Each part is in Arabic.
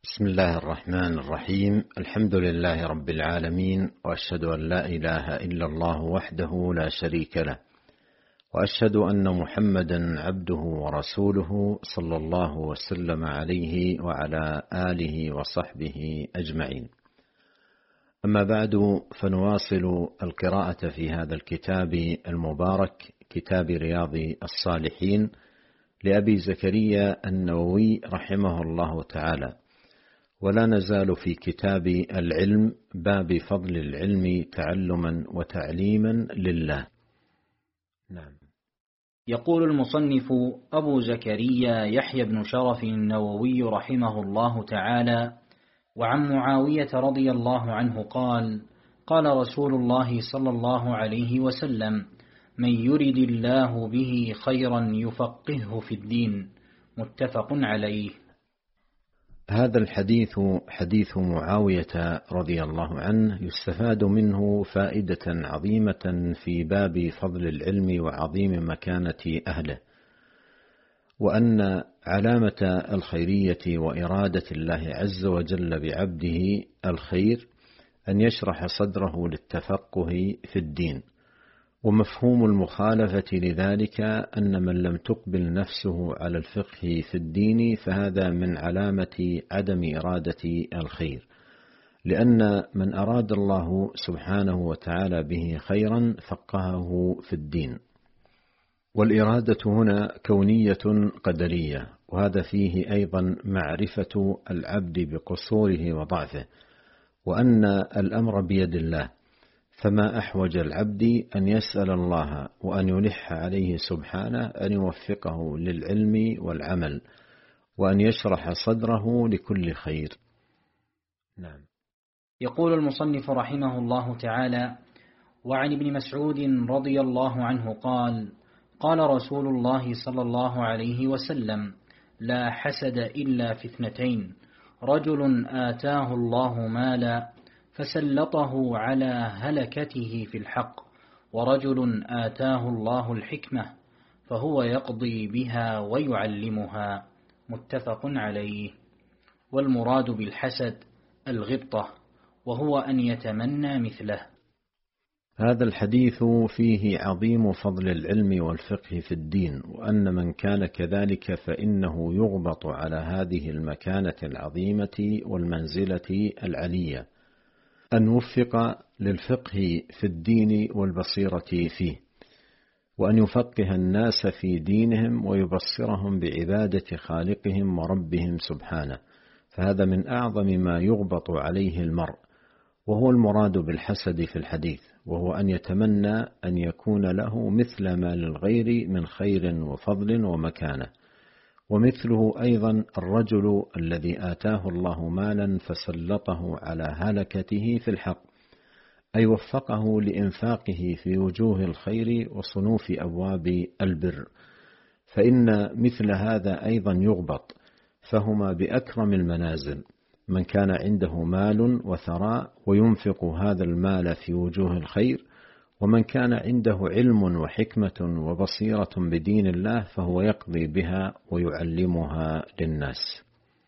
بسم الله الرحمن الرحيم. الحمد لله رب العالمين، وأشهد أن لا إله إلا الله وحده لا شريك له، وأشهد أن محمدا عبده ورسوله صلى الله وسلم عليه وعلى آله وصحبه أجمعين. أما بعد، فنواصل القراءة في هذا الكتاب المبارك، كتاب رياض الصالحين لأبي زكريا النووي رحمه الله تعالى، ولا نزال في كتاب العلم، باب فضل العلم تعلما وتعليما لله. نعم. يقول المصنف أبو زكريا يحيى بن شرف النووي رحمه الله تعالى: وعن معاوية رضي الله عنه قال: قال رسول الله صلى الله عليه وسلم: من يرد الله به خيرا يفقهه في الدين. متفق عليه. هذا الحديث حديث معاوية رضي الله عنه، يستفاد منه فائدة عظيمة في باب فضل العلم وعظيم مكانة أهله، وأن علامة الخيرية وإرادة الله عز وجل بعبده الخير أن يشرح صدره للتفقه في الدين. ومفهوم المخالفة لذلك أن من لم تقبل نفسه على الفقه في الدين فهذا من علامة عدم إرادة الخير، لأن من أراد الله سبحانه وتعالى به خيرا فقهه في الدين. والإرادة هنا كونية قدرية، وهذا فيه أيضا معرفة العبد بقصوره وضعفه، وأن الأمر بيد الله، فما أحوج العبد أن يسأل الله وأن يلح عليه سبحانه أن يوفقه للعلم والعمل، وأن يشرح صدره لكل خير. نعم. يقول المصنف رحمه الله تعالى: وعن ابن مسعود رضي الله عنه قال: قال رسول الله صلى الله عليه وسلم: لا حسد إلا في اثنتين: رجل آتاه الله مالا فسلطه على هلكته في الحق، ورجل آتاه الله الحكمة فهو يقضي بها ويعلمها. متفق عليه. والمراد بالحسد الغبطة، وهو أن يتمنى مثله. هذا الحديث فيه عظيم فضل العلم والفقه في الدين، وأن من كان كذلك فإنه يغبط على هذه المكانة العظيمة والمنزلة العلية، أن وفق للفقه في الدين والبصيرة فيه، وأن يفقه الناس في دينهم ويبصرهم بعبادة خالقهم وربهم سبحانه، فهذا من أعظم ما يغبط عليه المرء، وهو المراد بالحسد في الحديث، وهو أن يتمنى أن يكون له مثل ما للغير من خير وفضل ومكانة. ومثله أيضا الرجل الذي آتاه الله مالا فسلطه على هلكته في الحق، أي وفقه لإنفاقه في وجوه الخير وصنوف أبواب البر، فإن مثل هذا أيضا يغبط، فهما بأكرم المنازل: من كان عنده مال وثراء وينفق هذا المال في وجوه الخير، ومن كان عنده علم وحكمة وبصيرة بدين الله فهو يقضي بها ويعلمها للناس.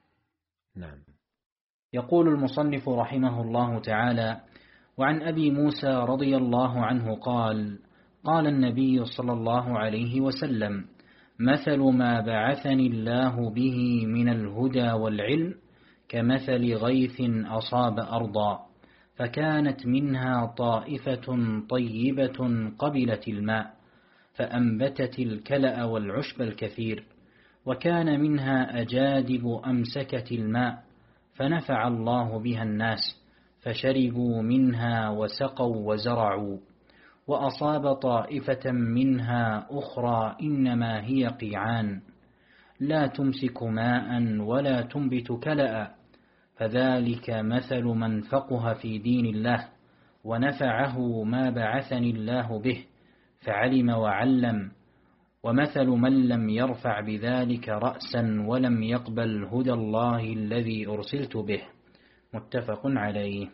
نعم. يقول المصنف رحمه الله تعالى: وعن أبي موسى رضي الله عنه قال: قال النبي صلى الله عليه وسلم: مثل ما بعثني الله به من الهدى والعلم كمثل غيث أصاب أرضا، فكانت منها طائفة طيبة قبلت الماء فأنبتت الكلأ والعشب الكثير، وكان منها أجادب أمسكت الماء فنفع الله بها الناس فشربوا منها وسقوا وزرعوا. وأصاب طائفة منها أخرى إنما هي قيعان لا تمسك ماء ولا تنبت كلأ، فذلك مثل من فقه في دين الله ونفعه ما بعثني الله به فعلم وعلم، ومثل من لم يرفع بذلك رأسا ولم يقبل هدى الله الذي أرسلت به. متفق عليه.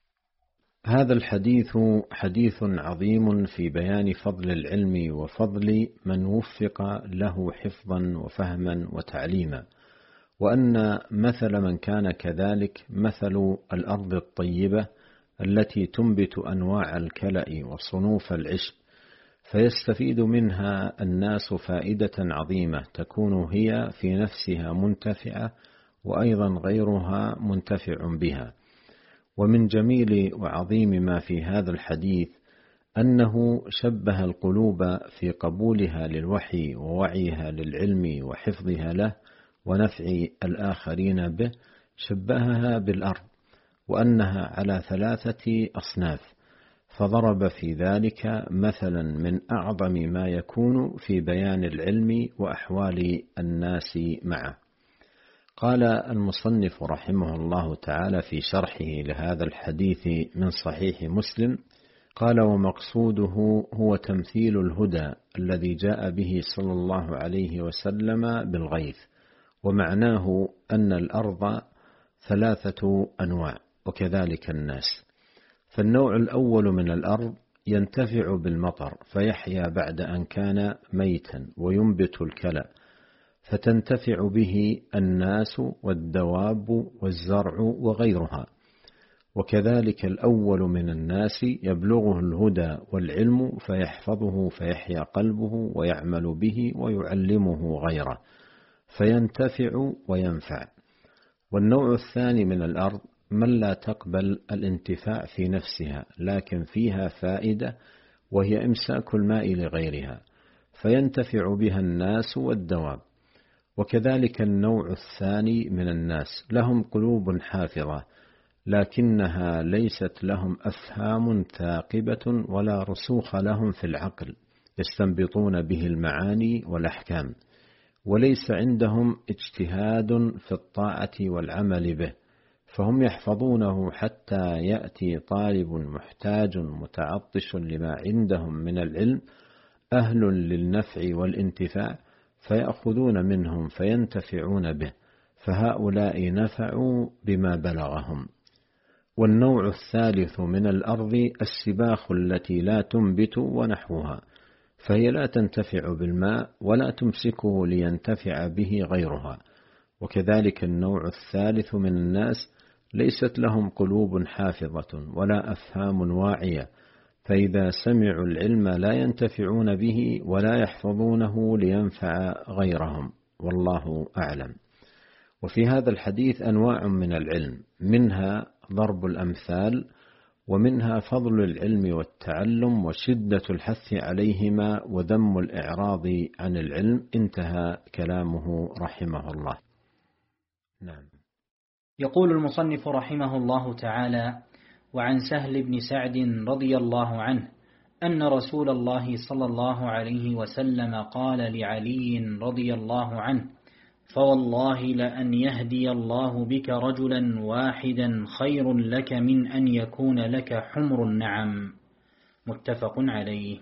هذا الحديث حديث عظيم في بيان فضل العلم وفضل من وفق له حفظا وفهما وتعليما، وأن مثل من كان كذلك مثل الأرض الطيبة التي تنبت أنواع الكلأ وصنوف العشب، فيستفيد منها الناس فائدة عظيمة تكون هي في نفسها منتفعة وأيضا غيرها منتفع بها. ومن جميل وعظيم ما في هذا الحديث أنه شبه القلوب في قبولها للوحي ووعيها للعلم وحفظها له ونفع الآخرين به، شبهها بالأرض وأنها على 3 أصناف، فضرب في ذلك مثلا من أعظم ما يكون في بيان العلم وأحوال الناس معه. قال المصنف رحمه الله تعالى في شرحه لهذا الحديث من صحيح مسلم، قال: ومقصوده هو تمثيل الهدى الذي جاء به صلى الله عليه وسلم بالغيث، ومعناه أن الأرض 3 أنواع وكذلك الناس. فالنوع الأول من الأرض ينتفع بالمطر فيحيا بعد أن كان ميتا وينبت الكلأ، فتنتفع به الناس والدواب والزرع وغيرها. وكذلك الأول من الناس يبلغه الهدى والعلم فيحفظه فيحيا قلبه ويعمل به ويعلمه غيره فينتفع وينفع. والنوع الثاني من الأرض من لا تقبل الانتفاع في نفسها لكن فيها فائدة، وهي إمساك الماء لغيرها، فينتفع بها الناس والدواب. وكذلك النوع الثاني من الناس لهم قلوب حافظة لكنها ليست لهم أفهام ثاقبة ولا رسوخ لهم في العقل يستنبطون به المعاني والأحكام، وليس عندهم اجتهاد في الطاعة والعمل به، فهم يحفظونه حتى يأتي طالب محتاج متعطش لما عندهم من العلم أهل للنفع والانتفاع فيأخذون منهم فينتفعون به، فهؤلاء نفعوا بما بلغهم. والنوع الثالث من الأرض السباخ التي لا تنبت ونحوها، فهي لا تنتفع بالماء ولا تمسكه لينتفع به غيرها. وكذلك النوع الثالث من الناس ليست لهم قلوب حافظة ولا أفهام واعية، فإذا سمعوا العلم لا ينتفعون به ولا يحفظونه لينفع غيرهم، والله أعلم. وفي هذا الحديث أنواع من العلم، منها ضرب الأمثال، ومنها فضل العلم والتعلم وشدة الحث عليهما وذم الإعراض عن العلم. انتهى كلامه رحمه الله. نعم. يقول المصنف رحمه الله تعالى: وعن سهل بن سعد رضي الله عنه أن رسول الله صلى الله عليه وسلم قال لعلي رضي الله عنه: فوالله لأن يهدي الله بك رجلا واحدا خير لك من أن يكون لك حمر النعم. متفق عليه.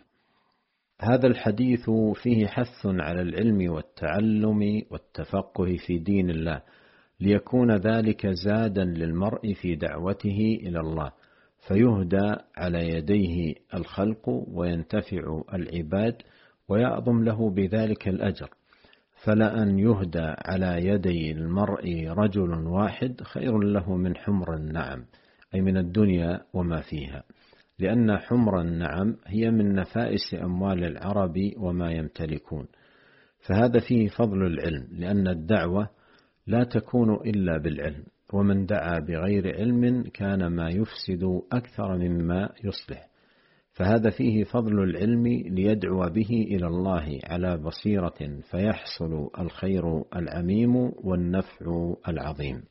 هذا الحديث فيه حث على العلم والتعلم والتفقه في دين الله، ليكون ذلك زادا للمرء في دعوته إلى الله، فيهدى على يديه الخلق وينتفع العباد ويعظم له بذلك الأجر. فلأن يهدى على يدي المرء رجل واحد خير له من حمر النعم، أي من الدنيا وما فيها، لأن حمر النعم هي من نفائس أموال العرب وما يمتلكون. فهذا فيه فضل العلم، لأن الدعوة لا تكون إلا بالعلم، ومن دعا بغير علم كان ما يفسد أكثر مما يصلح. فهذا فيه فضل العلم ليدعو به إلى الله على بصيرة، فيحصل الخير العميم والنفع العظيم.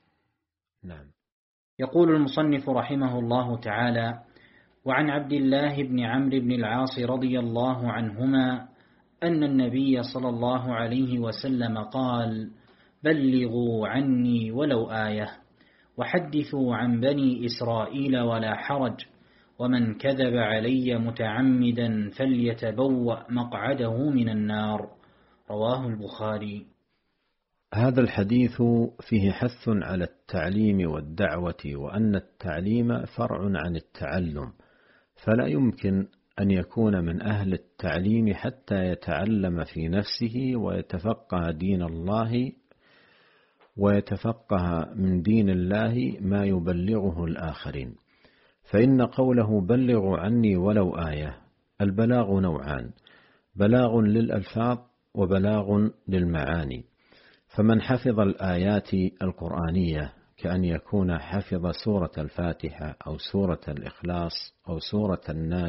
نعم. يقول المصنف رحمه الله تعالى: وعن عبد الله بن عمرو بن العاص رضي الله عنهما أن النبي صلى الله عليه وسلم قال: بلغوا عني ولو آية، وحدثوا عن بني إسرائيل ولا حرج، ومن كذب علي متعمدا فليتبوأ مقعده من النار. رواه البخاري. هذا الحديث فيه حث على التعليم والدعوة، وأن التعليم فرع عن التعلم، فلا يمكن أن يكون من أهل التعليم حتى يتعلم في نفسه ويتفقه دين الله ويتفقه من دين الله ما يبلغه الآخرين. فإن قوله بلغوا عني ولو آية، البلاغ نوعان: بلاغ للألفاظ وبلاغ للمعاني. فمن حفظ الآيات القرآنية كأن يكون حفظ سورة الفاتحة أو سورة الإخلاص أو سورة الناس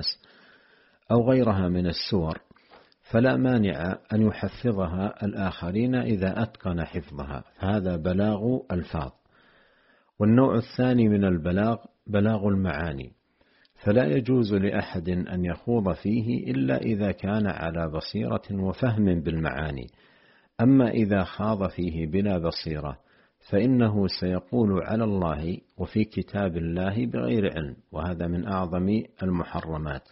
أو غيرها من السور، فلا مانع أن يحفظها الآخرين إذا أتقن حفظها، هذا بلاغ ألفاظ. والنوع الثاني من البلاغ بلاغ المعاني، فلا يجوز لأحد أن يخوض فيه إلا إذا كان على بصيرة وفهم بالمعاني. أما إذا خاض فيه بلا بصيرة فإنه سيقول على الله وفي كتاب الله بغير علم، وهذا من أعظم المحرمات.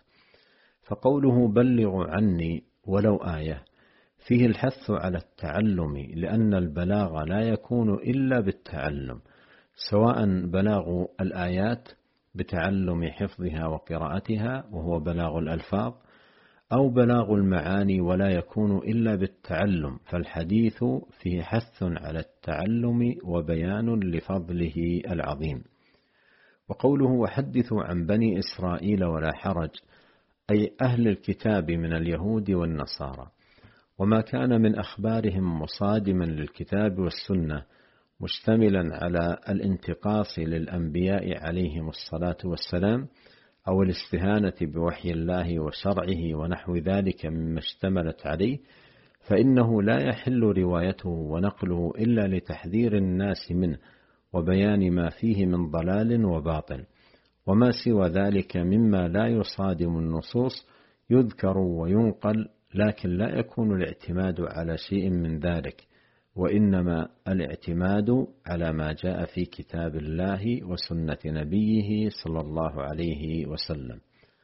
فقوله بلغوا عني ولو آية فيه الحث على التعلم، لأن البلاغ لا يكون إلا بالتعلم، سواء بلاغ الآيات بتعلم حفظها وقراءتها وهو بلاغ الألفاظ، أو بلاغ المعاني ولا يكون إلا بالتعلم، فالحديث فيه حث على التعلم وبيان لفضله العظيم. وقوله وحدثوا عن بني إسرائيل ولا حرج، أي أهل الكتاب من اليهود والنصارى، وما كان من أخبارهم مصادما للكتاب والسنة مشتملا على الانتقاص للأنبياء عليهم الصلاة والسلام، أو الاستهانة بوحي الله وشرعه ونحو ذلك مما اشتملت عليه، فإنه لا يحل روايته ونقله إلا لتحذير الناس منه وبيان ما فيه من ضلال وباطل. وما سوى ذلك مما لا يصادم النصوص يذكر وينقل، لكن لا يكون الاعتماد على شيء من ذلك، وإنما الاعتماد على ما جاء في كتاب الله وسنة نبيه صلى الله عليه وسلم.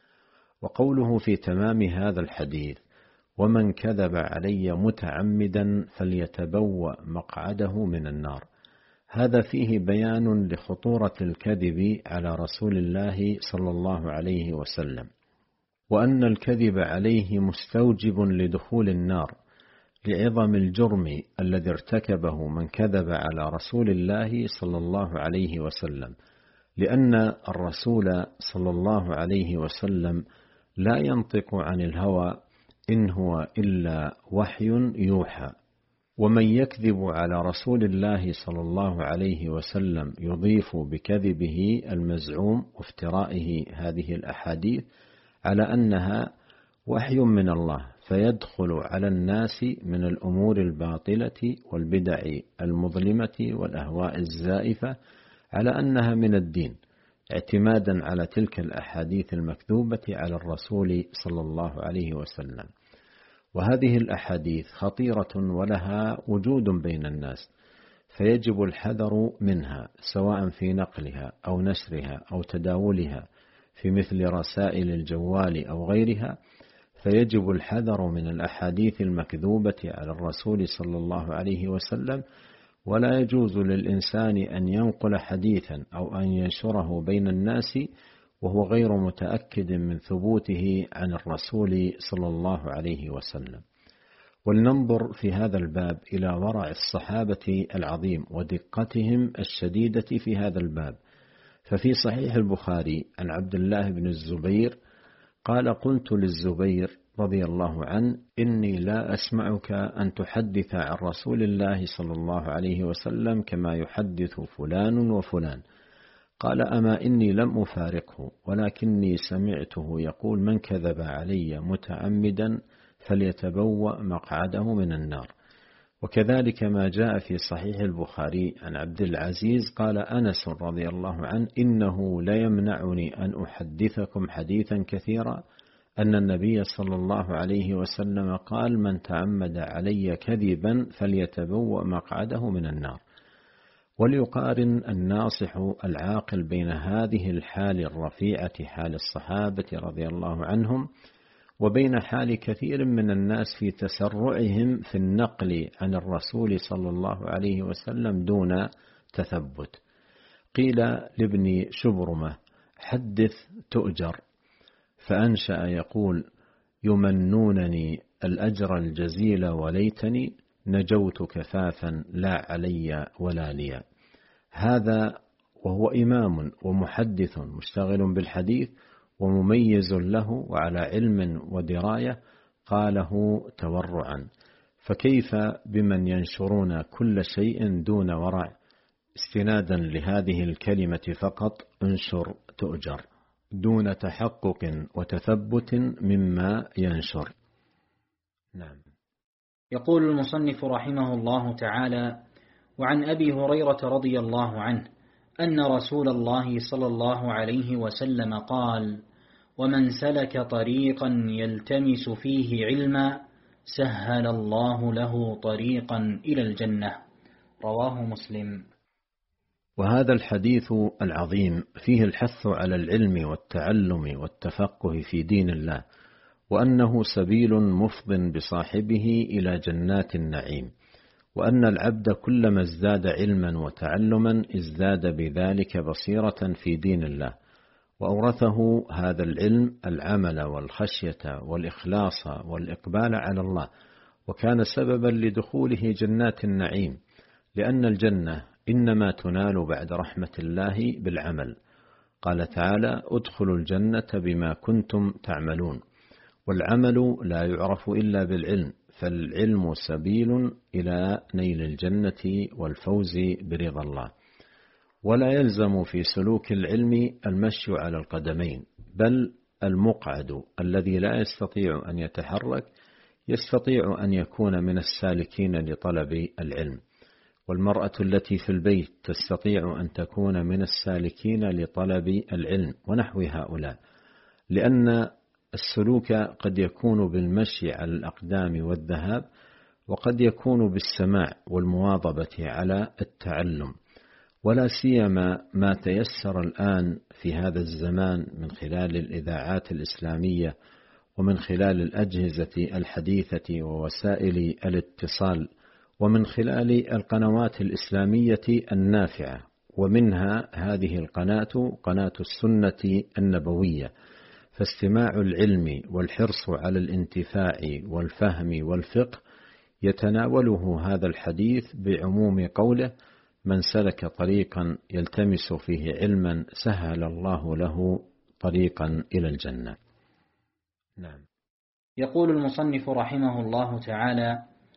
وقوله في تمام هذا الحديث ومن كذب علي متعمدا فليتبوأ مقعده من النار، هذا فيه بيان لخطورة الكذب على رسول الله صلى الله عليه وسلم، وأن الكذب عليه مستوجب لدخول النار لعظم الجرم الذي ارتكبه من كذب على رسول الله صلى الله عليه وسلم، لأن الرسول صلى الله عليه وسلم لا ينطق عن الهوى إن هو إلا وحي يوحى. ومن يكذب على رسول الله صلى الله عليه وسلم يضيف بكذبه المزعوم وافترائه هذه الأحاديث على أنها وحي من الله، فيدخل على الناس من الأمور الباطلة والبدع المظلمة والأهواء الزائفة على أنها من الدين، اعتمادا على تلك الأحاديث المكذوبة على الرسول صلى الله عليه وسلم. وهذه الأحاديث خطيرة ولها وجود بين الناس، فيجب الحذر منها سواء في نقلها أو نشرها أو تداولها في مثل رسائل الجوال أو غيرها. فيجب الحذر من الأحاديث المكذوبة على الرسول صلى الله عليه وسلم، ولا يجوز للإنسان أن ينقل حديثا أو أن ينشره بين الناس وهو غير متأكد من ثبوته عن الرسول صلى الله عليه وسلم. ولننظر في هذا الباب إلى ورع الصحابة العظيم ودقتهم الشديدة في هذا الباب. ففي صحيح البخاري عن عبد الله بن الزبير قال قلت للزبير رضي الله عنه إني لا أسمعك أن تحدث عن رسول الله صلى الله عليه وسلم كما يحدث فلان وفلان. قال أما إني لم أفارقه، ولكني سمعته يقول من كذب علي متعمدا فليتبوأ مقعده من النار. وكذلك ما جاء في صحيح البخاري عن عبد العزيز قال أنس رضي الله عنه إنه لا يمنعني أن أحدثكم حديثا كثيرا أن النبي صلى الله عليه وسلم قال من تعمد علي كذبا فليتبوأ مقعده من النار. وليقارن الناصح العاقل بين هذه الحال الرفيعة حال الصحابة رضي الله عنهم وبين حال كثير من الناس في تسرعهم في النقل عن الرسول صلى الله عليه وسلم دون تثبت. قيل لابن شبرمة حدث تؤجر، فأنشأ يقول يمنونني الأجر الجزيل وليتني نجوت كفافا لا علي ولا لي. هذا وهو إمام ومحدث مشتغل بالحديث ومميز له وعلى علم ودراية قاله تورعا، فكيف بمن ينشرون كل شيء دون ورع استنادا لهذه الكلمة فقط انشر تؤجر دون تحقق وتثبت مما ينشر. نعم. يقول المصنف رحمه الله تعالى: وعن أبي هريرة رضي الله عنه أن رسول الله صلى الله عليه وسلم قال: ومن سلك طريقا يلتمس فيه علما سهل الله له طريقا إلى الجنة. رواه مسلم. وهذا الحديث العظيم فيه الحث على العلم والتعلم والتفقه في دين الله، وأنه سبيل مفض بصاحبه إلى جنات النعيم، وأن العبد كلما ازداد علما وتعلما ازداد بذلك بصيرة في دين الله، وأورثه هذا العلم العمل والخشية والإخلاص والإقبال على الله، وكان سببا لدخوله جنات النعيم، لأن الجنة إنما تنال بعد رحمة الله بالعمل. قال تعالى: ادخلوا الجنة بما كنتم تعملون. والعمل لا يعرف إلا بالعلم، فالعلم سبيل إلى نيل الجنة والفوز برضا الله. ولا يلزم في سلوك العلم المشي على القدمين، بل المقعد الذي لا يستطيع أن يتحرك يستطيع أن يكون من السالكين لطلب العلم، والمرأة التي في البيت تستطيع أن تكون من السالكين لطلب العلم، ونحو هؤلاء، لأن السلوك قد يكون بالمشي على الأقدام والذهاب، وقد يكون بالسماع والمواظبة على التعلم، ولا سيما ما تيسر الآن في هذا الزمان من خلال الإذاعات الإسلامية، ومن خلال الأجهزة الحديثة ووسائل الاتصال، ومن خلال القنوات الإسلامية النافعة، ومنها هذه القناة، قناة السنة النبوية. فاستماع العلم والحرص على الانتفاع والفهم والفقه يتناوله هذا الحديث بعموم قوله: من سلك طريقا يلتمس فيه علما سهل الله له طريقا إلى الجنة. نعم. يقول المصنف رحمه الله تعالى: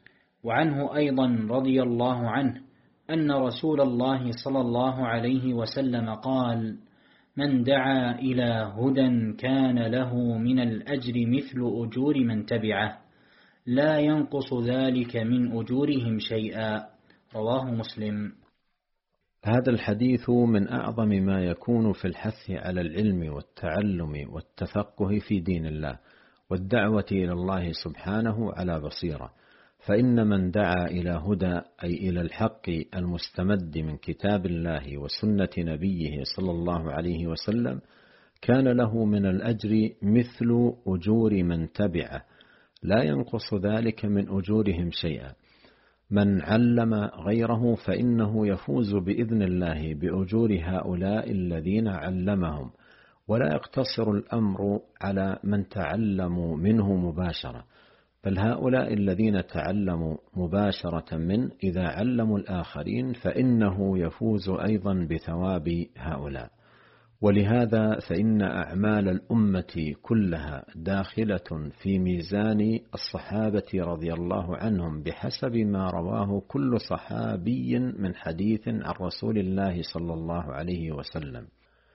وعنه أيضا رضي الله عنه أن رسول الله صلى الله عليه وسلم قال: من دعا إلى هدى كان له من الأجر مثل أجور من تبعه لا ينقص ذلك من أجورهم شيئا. رواه مسلم. هذا الحديث من أعظم ما يكون في الحث على العلم والتعلم والتفقه في دين الله والدعوة إلى الله سبحانه على بصيرة، فإن من دعا إلى هدى أي إلى الحق المستمد من كتاب الله وسنة نبيه صلى الله عليه وسلم كان له من الأجر مثل أجور من تبعه لا ينقص ذلك من أجورهم شيئا. من علم غيره فإنه يفوز بإذن الله بأجور هؤلاء الذين علمهم، ولا يقتصر الأمر على من تعلموا منه مباشرة، بل هؤلاء الذين تعلموا مباشرة من إذا علموا الآخرين فإنه يفوز أيضا بثواب هؤلاء. ولهذا فإن أعمال الأمة كلها داخلة في ميزان الصحابة رضي الله عنهم بحسب ما رواه كل صحابي من حديث عن رسول الله صلى الله عليه وسلم.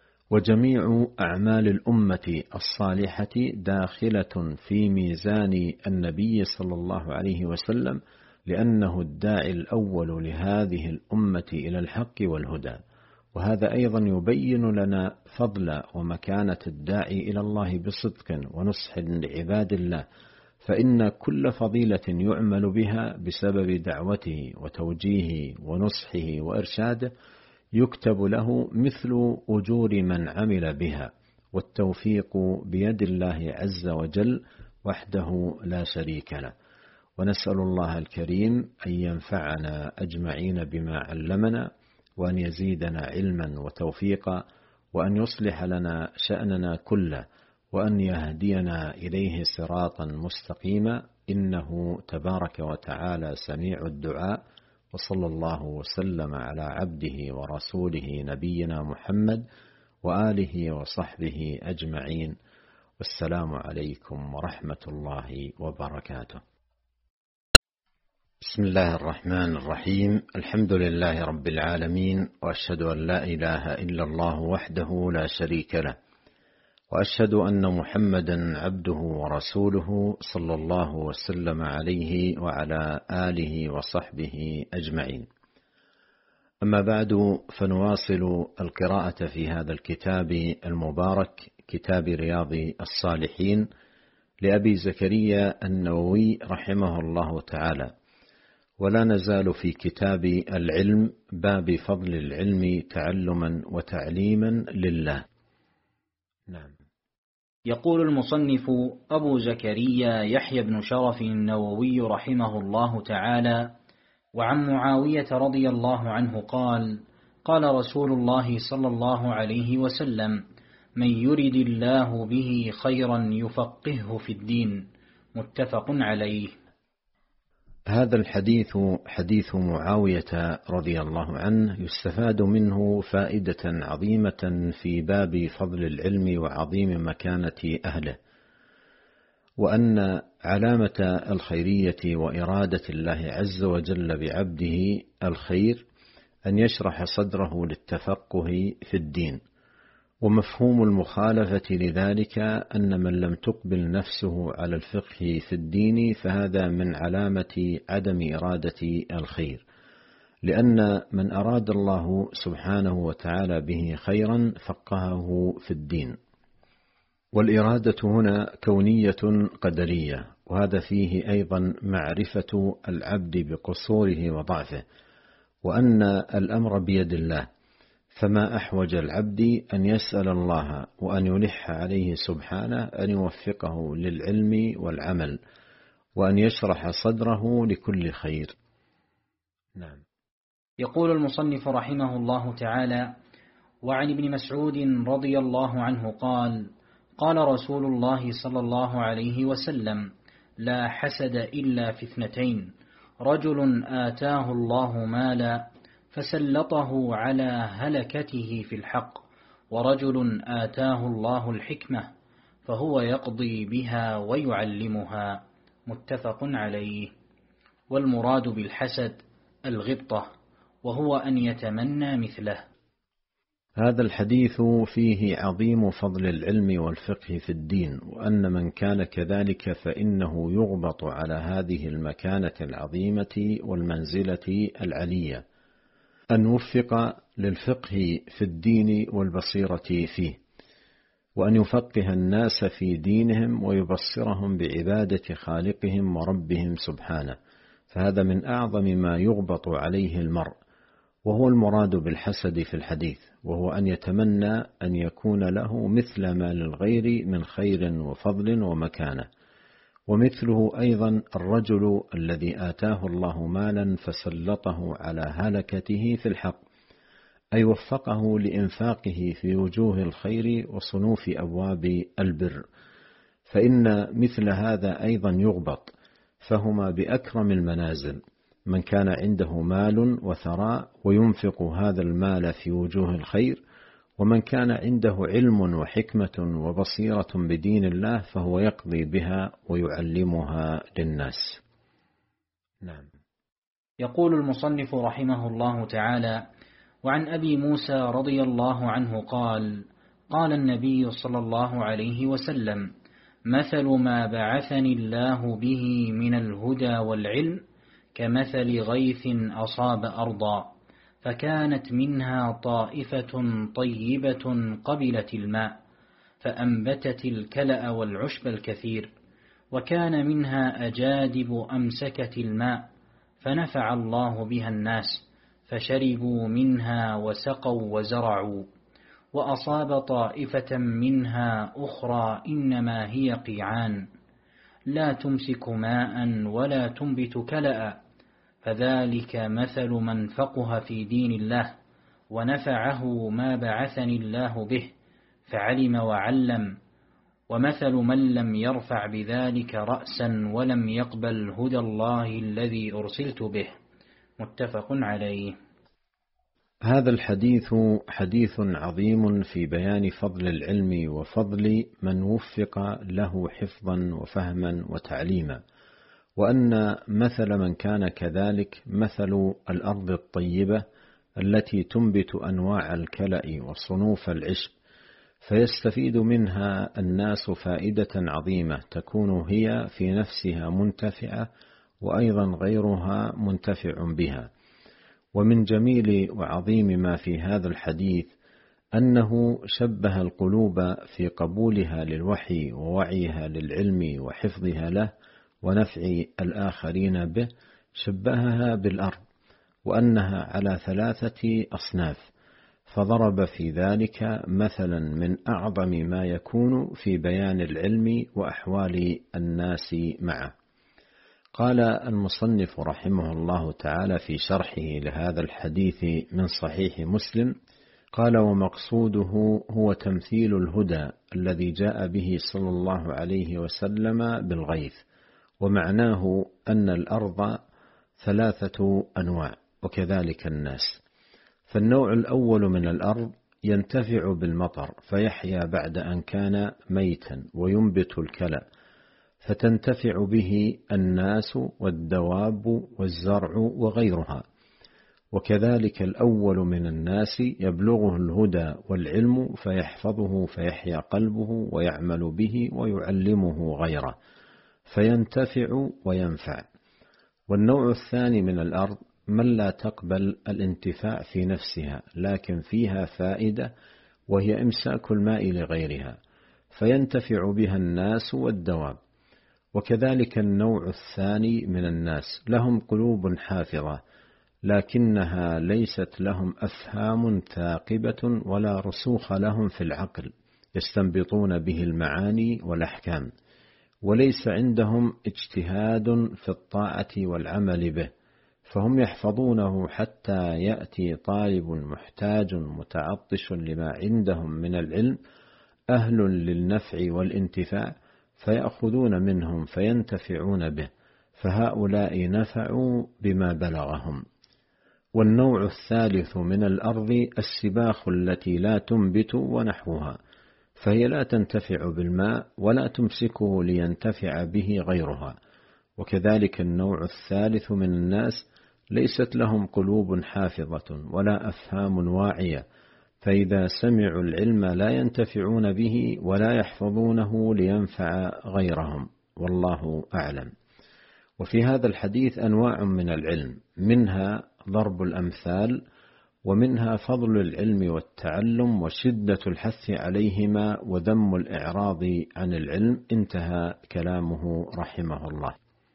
وجميع أعمال الأمة الصالحة داخلة في ميزان النبي صلى الله عليه وسلم، لأنه الداعي الأول لهذه الأمة إلى الحق والهدى. وهذا أيضا يبين لنا فضل ومكانة الداعي إلى الله بصدق ونصح لعباد الله، فإن كل فضيلة يعمل بها بسبب دعوته وتوجيهه ونصحه وإرشاده يكتب له مثل أجور من عمل بها، والتوفيق بيد الله عز وجل وحده لا شريك له. ونسأل الله الكريم أن ينفعنا أجمعين بما علمنا، وأن يزيدنا علما وتوفيقا، وأن يصلح لنا شأننا كله، وأن يهدينا إليه صراطا مستقيما. إنه تبارك وتعالى سميع الدعاء. وصلى الله وسلم على عبده ورسوله نبينا محمد وآله وصحبه أجمعين. والسلام عليكم ورحمة الله وبركاته. بسم الله الرحمن الرحيم. الحمد لله رب العالمين، وأشهد أن لا إله إلا الله وحده لا شريك له، وأشهد أن محمدا عبده ورسوله صلى الله وسلم عليه وعلى آله وصحبه أجمعين. أما بعد، فنواصل القراءة في هذا الكتاب المبارك، كتاب رياض الصالحين لأبي زكريا النووي رحمه الله تعالى، ولا نزال في كتاب العلم، باب فضل العلم تعلما وتعليما لله. نعم. يقول المصنف أبو زكريا يحيى بن شرف النووي رحمه الله تعالى: وعن معاوية رضي الله عنه قال: قال رسول الله صلى الله عليه وسلم: من يرد الله به خيرا يفقهه في الدين. متفق عليه. هذا الحديث حديث معاوية رضي الله عنه، يستفاد منه فائدة عظيمة في باب فضل العلم وعظيم مكانة أهله، وأن علامة الخيرية وإرادة الله عز وجل بعبده الخير أن يشرح صدره للتفقه في الدين. ومفهوم المخالفة لذلك أن من لم تقبل نفسه على الفقه في الدين فهذا من علامة عدم إرادة الخير، لأن من أراد الله سبحانه وتعالى به خيرا فقهه في الدين. والإرادة هنا كونية قدرية، وهذا فيه أيضا معرفة العبد بقصوره وضعفه، وأن الأمر بيد الله، فما أحوج العبد أن يسأل الله وأن يلح عليه سبحانه أن يوفقه للعلم والعمل، وأن يشرح صدره لكل خير. نعم. يقول المصنف رحمه الله تعالى: وعن ابن مسعود رضي الله عنه قال: قال رسول الله صلى الله عليه وسلم: لا حسد إلا في اثنتين: رجل آتاه الله مالا فسلطه على هلكته في الحق، ورجل آتاه الله الحكمة فهو يقضي بها ويعلمها. متفق عليه. والمراد بالحسد الغبطة، وهو أن يتمنى مثله. هذا الحديث فيه عظيم فضل العلم والفقه في الدين، وأن من كان كذلك فإنه يغبط على هذه المكانة العظيمة والمنزلة العلية، أن وفق للفقه في الدين والبصيرة فيه، وأن يفقه الناس في دينهم ويبصرهم بعبادة خالقهم وربهم سبحانه، فهذا من أعظم ما يغبط عليه المرء، وهو المراد بالحسد في الحديث، وهو أن يتمنى أن يكون له مثل ما للغير من خير وفضل ومكانة. ومثله أيضا الرجل الذي آتاه الله مالا فسلطه على هلكته في الحق، أي وفقه لإنفاقه في وجوه الخير وصنوف أبواب البر، فإن مثل هذا أيضا يغبط، فهما بأكرم المنازل: من كان عنده مال وثراء وينفق هذا المال في وجوه الخير، ومن كان عنده علم وحكمة وبصيرة بدين الله فهو يقضي بها ويعلمها للناس. نعم. يقول المصنف رحمه الله تعالى: وعن أبي موسى رضي الله عنه قال: قال النبي صلى الله عليه وسلم: مثل ما بعثني الله به من الهدى والعلم كمثل غيث أصاب أرضا، فكانت منها طائفة طيبة قبلت الماء، فأنبتت الكلأ والعشب الكثير، وكان منها أجادب أمسكت الماء، فنفع الله بها الناس، فشربوا منها وسقوا وزرعوا. وأصاب طائفة منها أخرى إنما هي قيعان، لا تمسك ماء ولا تنبت كلأ، فذلك مثل من فقه في دين الله ونفعه ما بعثني الله به، فعلم وعلم، ومثل من لم يرفع بذلك رأسا ولم يقبل هدى الله الذي أرسلت به. متفق عليه. هذا الحديث حديث عظيم في بيان فضل العلم وفضل من وفق له حفظا وفهما وتعليما، وأن مثل من كان كذلك مثل الأرض الطيبة التي تنبت أنواع الكلأ وصنوف العشب، فيستفيد منها الناس فائدة عظيمة تكون هي في نفسها منتفعة وأيضا غيرها منتفع بها. ومن جميل وعظيم ما في هذا الحديث أنه شبه القلوب في قبولها للوحي ووعيها للعلم وحفظها له ونفع الآخرين به، شبهها بالأرض وأنها على 3 أصناف، فضرب في ذلك مثلا من أعظم ما يكون في بيان العلم وأحوال الناس معه. قال المصنف رحمه الله تعالى في شرحه لهذا الحديث من صحيح مسلم، قال: ومقصوده هو تمثيل الهدى الذي جاء به صلى الله عليه وسلم بالغيث، ومعناه أن الأرض 3 أنواع وكذلك الناس. فالنوع الأول من الأرض ينتفع بالمطر فيحيا بعد أن كان ميتا وينبت الكلأ، فتنتفع به الناس والدواب والزرع وغيرها. وكذلك الأول من الناس يبلغه الهدى والعلم فيحفظه فيحيا قلبه ويعمل به ويعلمه غيره فينتفع وينفع. والنوع الثاني من الأرض من لا تقبل الانتفاع في نفسها لكن فيها فائدة، وهي إمساك الماء لغيرها، فينتفع بها الناس والدواب. وكذلك النوع الثاني من الناس لهم قلوب حافظة لكنها ليست لهم أفهام ثاقبة ولا رسوخ لهم في العقل يستنبطون به المعاني والأحكام، وليس عندهم اجتهاد في الطاعة والعمل به، فهم يحفظونه حتى يأتي طالب محتاج متعطش لما عندهم من العلم أهل للنفع والانتفاع فيأخذون منهم فينتفعون به، فهؤلاء نفعوا بما بلغهم. والنوع الثالث من الأرض السباخ التي لا تنبت ونحوها، فهي لا تنتفع بالماء ولا تمسكه لينتفع به غيرها. وكذلك النوع الثالث من الناس ليست لهم قلوب حافظة ولا أفهام واعية، فإذا سمعوا العلم لا ينتفعون به ولا يحفظونه لينفع غيرهم، والله أعلم. وفي هذا الحديث أنواع من العلم، منها ضرب الأمثال، ومنها فضل العلم والتعلم وشدة الحث عليهما وذم الإعراض عن العلم. انتهى كلامه رحمه الله.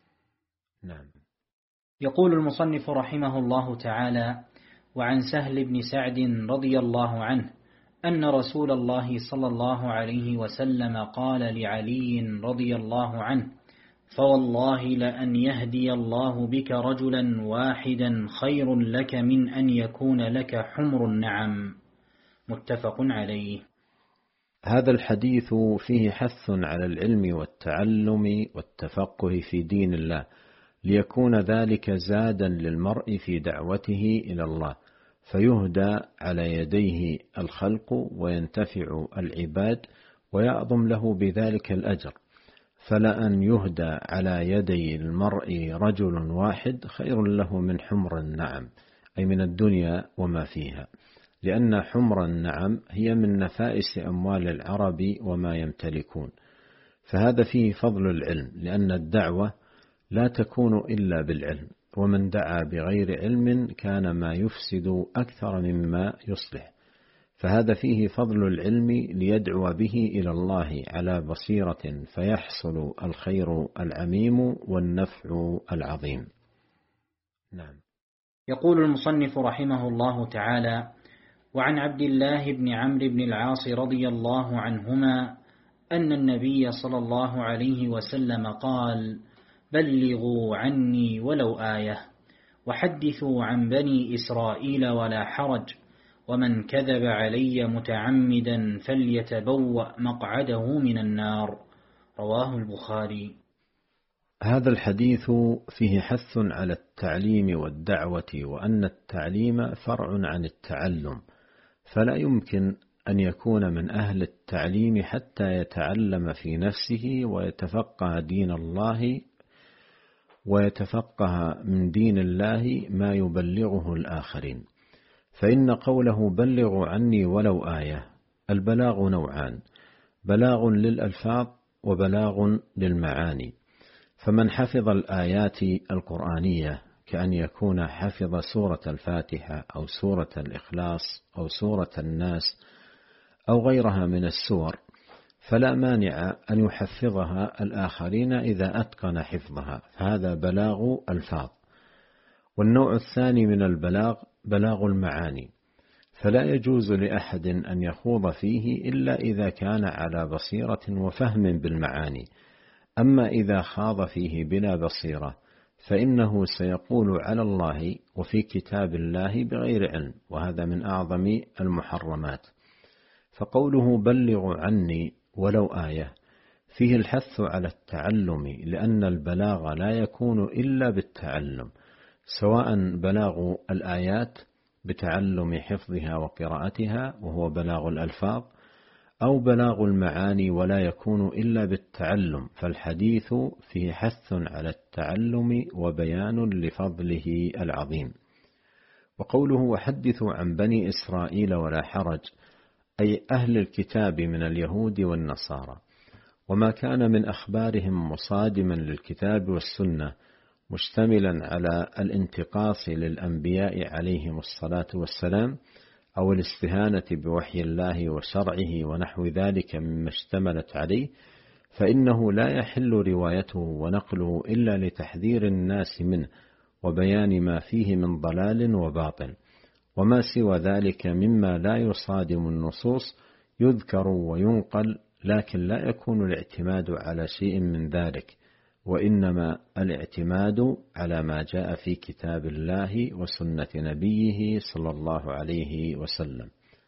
نعم. يقول المصنف رحمه الله تعالى: وعن سهل بن سعد رضي الله عنه أن رسول الله صلى الله عليه وسلم قال لعلي رضي الله عنه: فوالله لأن يهدي الله بك رجلا واحدا خير لك من أن يكون لك حمر النعم. متفق عليه. هذا الحديث فيه حث على العلم والتعلم والتفقه في دين الله، ليكون ذلك زادا للمرء في دعوته إلى الله، فيهدى على يديه الخلق وينتفع العباد ويعظم له بذلك الأجر. فلأن يهدى على يدي المرء رجل واحد خير له من حمر النعم، أي من الدنيا وما فيها، لأن حمر النعم هي من نفائس أموال العرب وما يمتلكون. فهذا فيه فضل العلم، لأن الدعوة لا تكون إلا بالعلم، ومن دعا بغير علم كان ما يفسد أكثر مما يصلح. فهذا فيه فضل العلم ليدعو به إلى الله على بصيرة، فيحصل الخير العميم والنفع العظيم. نعم. يقول المصنف رحمه الله تعالى: وعن عبد الله بن عمرو بن العاص رضي الله عنهما أن النبي صلى الله عليه وسلم قال: بلغوا عني ولو آية، وحدثوا عن بني إسرائيل ولا حرج، ومن كذب علي متعمدا فليتبوأ مقعده من النار. رواه البخاري. هذا الحديث فيه حث على التعليم والدعوة، وأن التعليم فرع عن التعلم، فلا يمكن أن يكون من أهل التعليم حتى يتعلم في نفسه ويتفقه دين الله ويتفقه من دين الله ما يبلغه الآخرين. فإن قوله بلغوا عني ولو آية، البلاغ نوعان: بلاغ للألفاظ وبلاغ للمعاني. فمن حفظ الآيات القرآنية كأن يكون حفظ سورة الفاتحة أو سورة الإخلاص أو سورة الناس أو غيرها من السور، فلا مانع أن يحفظها الآخرين إذا أتقن حفظها، هذا بلاغ ألفاظ. والنوع الثاني من البلاغ بلاغ المعاني، فلا يجوز لأحد أن يخوض فيه إلا إذا كان على بصيرة وفهم بالمعاني. أما إذا خاض فيه بلا بصيرة فإنه سيقول على الله وفي كتاب الله بغير علم، وهذا من أعظم المحرمات. فقوله بلغوا عني ولو آية فيه الحث على التعلم، لأن البلاغ لا يكون إلا بالتعلم، سواء بلاغ الآيات بتعلم حفظها وقراءتها وهو بلاغ الألفاظ، أو بلاغ المعاني ولا يكون إلا بالتعلم، فالحديث فيه حث على التعلم وبيان لفضله العظيم. وقوله وحدثوا عن بني إسرائيل ولا حرج، أي أهل الكتاب من اليهود والنصارى، وما كان من أخبارهم مصادما للكتاب والسنة مشتملا على الانتقاص للأنبياء عليهم الصلاة والسلام، أو الاستهانة بوحي الله وشرعه ونحو ذلك مما اشتملت عليه، فإنه لا يحل روايته ونقله إلا لتحذير الناس منه وبيان ما فيه من ضلال وباطل. وما سوى ذلك مما لا يصادم النصوص يذكر وينقل، لكن لا يكون الاعتماد على شيء من ذلك، وإنما الاعتماد على ما جاء في كتاب الله وسنة نبيه صلى الله عليه وسلم.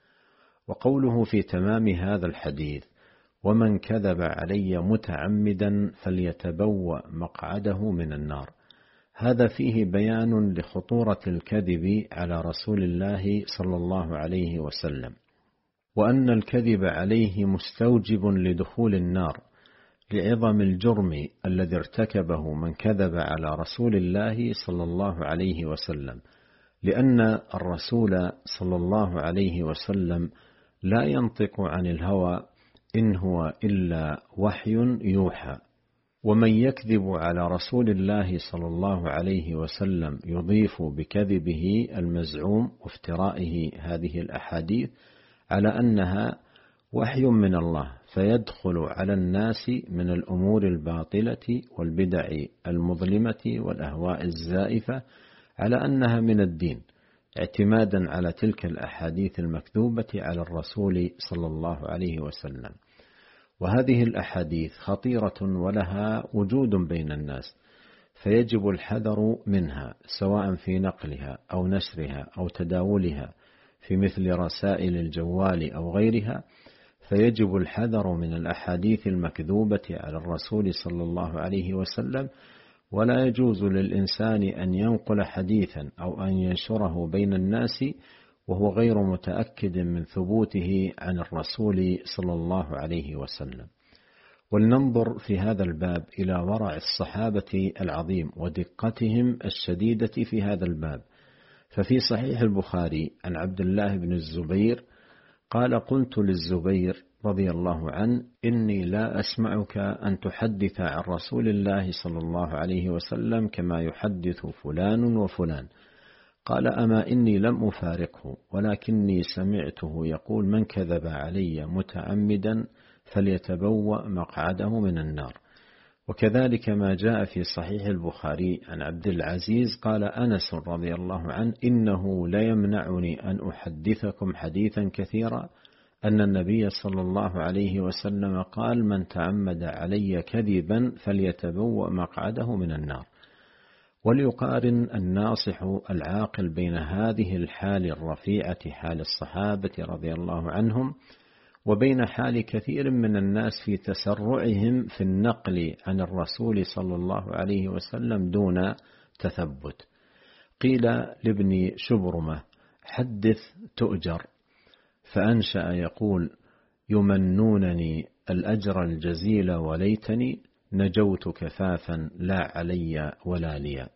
وقوله في تمام هذا الحديث ومن كذب علي متعمدا فليتبوأ مقعده من النار، هذا فيه بيان لخطورة الكذب على رسول الله صلى الله عليه وسلم، وأن الكذب عليه مستوجب لدخول النار، لعظم الجرم الذي ارتكبه من كذب على رسول الله صلى الله عليه وسلم، لأن الرسول صلى الله عليه وسلم لا ينطق عن الهوى إن هو إلا وحي يوحى. ومن يكذب على رسول الله صلى الله عليه وسلم يضيف بكذبه المزعوم وافترائه هذه الأحاديث على أنها وحي من الله، فيدخل على الناس من الأمور الباطلة والبدع المظلمة والأهواء الزائفة على أنها من الدين، اعتمادا على تلك الأحاديث المكذوبة على الرسول صلى الله عليه وسلم. وهذه الأحاديث خطيرة ولها وجود بين الناس، فيجب الحذر منها سواء في نقلها أو نشرها أو تداولها في مثل رسائل الجوال أو غيرها، فيجب الحذر من الأحاديث المكذوبة على الرسول صلى الله عليه وسلم، ولا يجوز للإنسان أن ينقل حديثا أو أن ينشره بين الناس وهو غير متأكد من ثبوته عن الرسول صلى الله عليه وسلم. ولننظر في هذا الباب إلى ورع الصحابة العظيم ودقتهم الشديدة في هذا الباب. ففي صحيح البخاري عن عبد الله بن الزبير قال قلت للزبير رضي الله عنه إني لا أسمعك أن تحدث عن رسول الله صلى الله عليه وسلم كما يحدث فلان وفلان. قال أما إني لم أفارقه، ولكني سمعته يقول من كذب علي متعمدا فليتبوأ مقعده من النار. وكذلك ما جاء في صحيح البخاري عن عبد العزيز قال أنس رضي الله عنه إنه لا يمنعني أن أحدثكم حديثا كثيرا أن النبي صلى الله عليه وسلم قال من تعمد علي كذبا فليتبوأ مقعده من النار. وليقارن الناصح العاقل بين هذه الحال الرفيعة حال الصحابة رضي الله عنهم وبين حال كثير من الناس في تسرعهم في النقل عن الرسول صلى الله عليه وسلم دون تثبت. قيل لابن شبرمة: حدث تؤجر، فأنشأ يقول: يمنونني الأجر الجزيل وليتني نجوت كفافا لا علي ولا لي.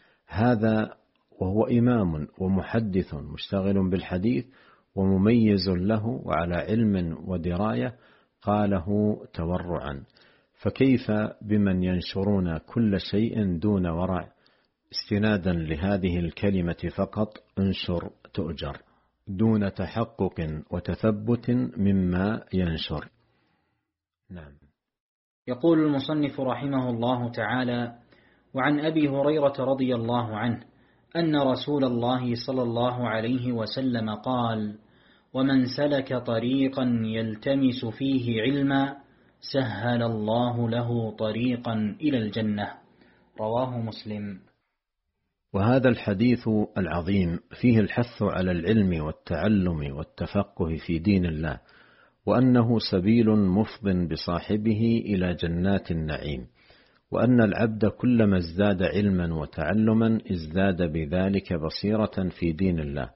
هذا وهو إمام ومحدث مشتغل بالحديث ومميز له وعلى علم ودراية، قاله تورعا، فكيف بمن ينشرون كل شيء دون ورع استنادا لهذه الكلمة فقط: انشر تؤجر، دون تحقق وتثبت مما ينشر. نعم. يقول المصنف رحمه الله تعالى: وعن أبي هريرة رضي الله عنه أن رسول الله صلى الله عليه وسلم قال: ومن سلك طريقا يلتمس فيه علما سهل الله له طريقا إلى الجنة. رواه مسلم. وهذا الحديث العظيم فيه الحث على العلم والتعلم والتفقه في دين الله، وأنه سبيل مفض بصاحبه إلى جنات النعيم، وأن العبد كلما ازداد علما وتعلما ازداد بذلك بصيرة في دين الله،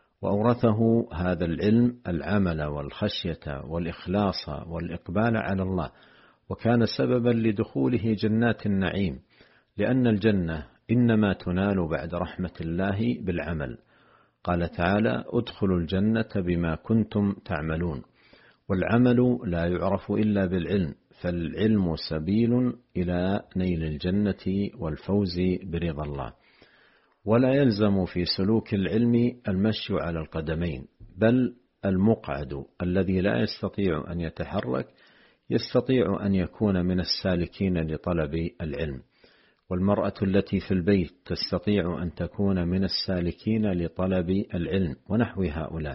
وأورثه هذا العلم العمل والخشية والإخلاص والإقبال على الله، وكان سببا لدخوله جنات النعيم، لأن الجنة إنما تنال بعد رحمة الله بالعمل. قال تعالى: ادخلوا الجنة بما كنتم تعملون. والعمل لا يعرف إلا بالعلم، فالعلم سبيل إلى نيل الجنة والفوز برضا الله. ولا يلزم في سلوك العلم المشي على القدمين، بل المقعد الذي لا يستطيع أن يتحرك يستطيع أن يكون من السالكين لطلب العلم، والمرأة التي في البيت تستطيع أن تكون من السالكين لطلب العلم، ونحو هؤلاء،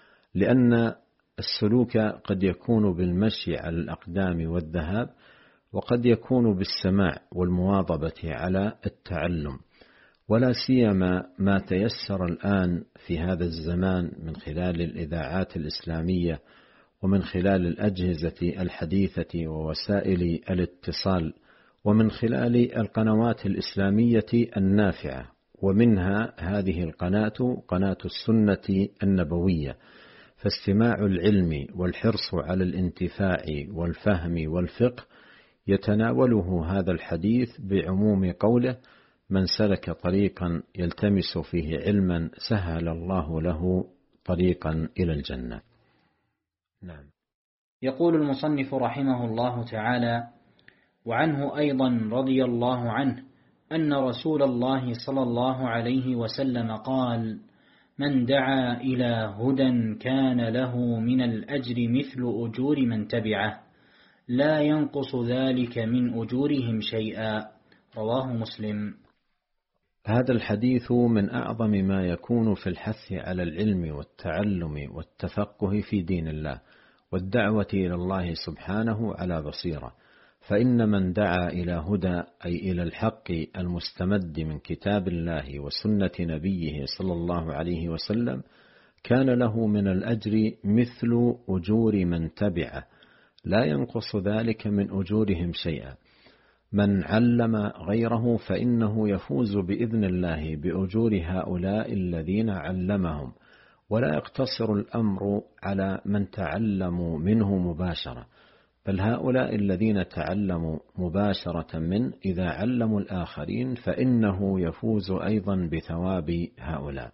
لأن السلوك قد يكون بالمشي على الأقدام والذهاب، وقد يكون بالسماع والمواظبة على التعلم، ولا سيما ما تيسر الآن في هذا الزمان من خلال الإذاعات الإسلامية ومن خلال الأجهزة الحديثة ووسائل الاتصال ومن خلال القنوات الإسلامية النافعة، ومنها هذه القناة، قناة السنة النبوية. فاستماع العلم والحرص على الانتفاع والفهم والفقه يتناوله هذا الحديث بعموم قوله: من سلك طريقا يلتمس فيه علما سهل الله له طريقا إلى الجنة. نعم. يقول المصنف رحمه الله تعالى: وعنه أيضا رضي الله عنه أن رسول الله صلى الله عليه وسلم قال: من دعا إلى هدى كان له من الأجر مثل أجور من تبعه لا ينقص ذلك من أجورهم شيئا. رواه مسلم. هذا الحديث من أعظم ما يكون في الحث على العلم والتعلم والتفقه في دين الله والدعوة إلى الله سبحانه على بصيرة، فإن من دعا إلى هدى أي إلى الحق المستمد من كتاب الله وسنة نبيه صلى الله عليه وسلم كان له من الأجر مثل أجور من تبعه لا ينقص ذلك من أجورهم شيئا. من علم غيره فإنه يفوز بإذن الله بأجور هؤلاء الذين علمهم، ولا يقتصر الأمر على من تعلموا منه مباشرة، بل هؤلاء الذين تعلموا مباشرة من إذا علموا الآخرين فإنه يفوز أيضا بثواب هؤلاء.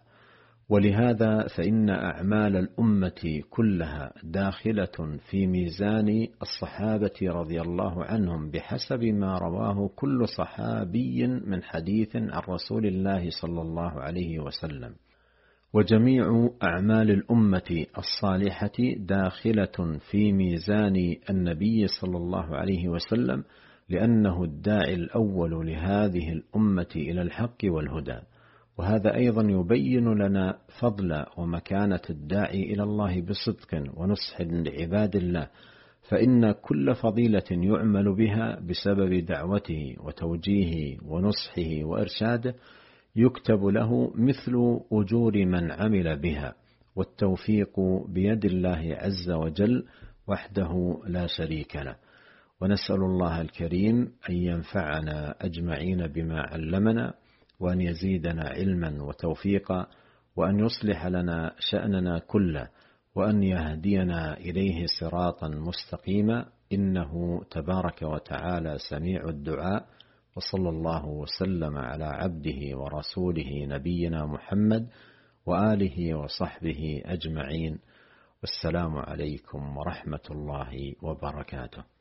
ولهذا فإن أعمال الأمة كلها داخلة في ميزان الصحابة رضي الله عنهم بحسب ما رواه كل صحابي من حديث عن رسول الله صلى الله عليه وسلم. وجميع أعمال الأمة الصالحة داخلة في ميزان النبي صلى الله عليه وسلم، لأنه الداعي الأول لهذه الأمة إلى الحق والهدى. وهذا أيضا يبين لنا فضل ومكانة الداعي إلى الله بصدق ونصح لعباد الله، فإن كل فضيلة يعمل بها بسبب دعوته وتوجيهه ونصحه وإرشاده يكتب له مثل أجور من عمل بها، والتوفيق بيد الله عز وجل وحده لا شريك له. ونسأل الله الكريم أن ينفعنا أجمعين بما علمنا، وأن يزيدنا علما وتوفيقا، وأن يصلح لنا شأننا كله، وأن يهدينا إليه صراطا مستقيما، إنه تبارك وتعالى سميع الدعاء. وصلى الله وسلم على عبده ورسوله نبينا محمد وآله وصحبه أجمعين. والسلام عليكم ورحمة الله وبركاته.